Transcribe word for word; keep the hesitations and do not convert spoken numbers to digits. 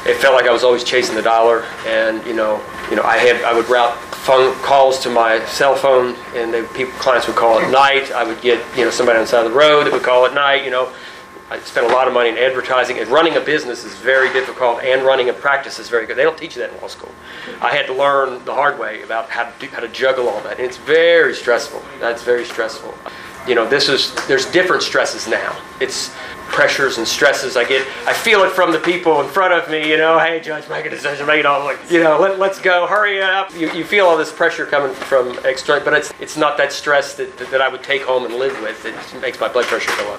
it felt like I was always chasing the dollar, and you know, you know, I had I would route phone calls to my cell phone, and they, people clients would call at night. I would get you know somebody on the side of the road that would call at night. You know, I spent a lot of money in advertising. And running a business is very difficult, and running a practice is very good. They don't teach you that in law school. I had to learn the hard way about how to do, how to juggle all that, and it's very stressful. That's very stressful. You know, this is there's different stresses now. It's pressures and stresses. I get, I feel it from the people in front of me. You know, hey, Judge, make a decision, make it all. Like, you know, let, let's go, hurry up. You, you feel all this pressure coming from external, but it's it's not that stress that, that that I would take home and live with. It makes my blood pressure go up.